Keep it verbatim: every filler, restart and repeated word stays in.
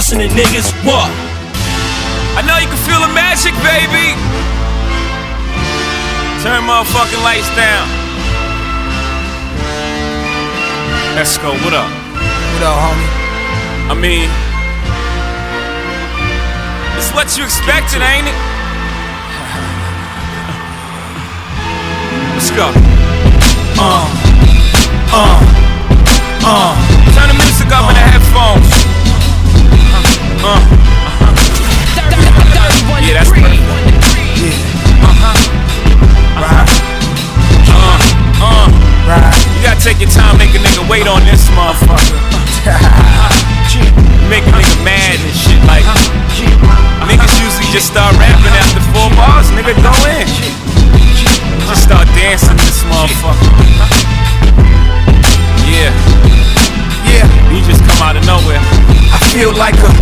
bustin' the niggas, what? I know you can feel the magic, baby. Turn motherfucking lights down. Let's go, what up? What up, homie? I mean, it's what you expected, ain't it? Let's go. Uh, uh, uh. Turn the music up in the headphones. Uh, uh, uh-huh. Yeah, that's perfect. Yeah. Uh-huh. Right. Uh, uh. Right. You gotta take your time, make a nigga wait on this motherfucker. Make a nigga mad and shit like. Niggas usually just start rapping after four bars, nigga go in. Just start dancing this motherfucker. Yeah. Yeah. You just come out of nowhere. I feel like a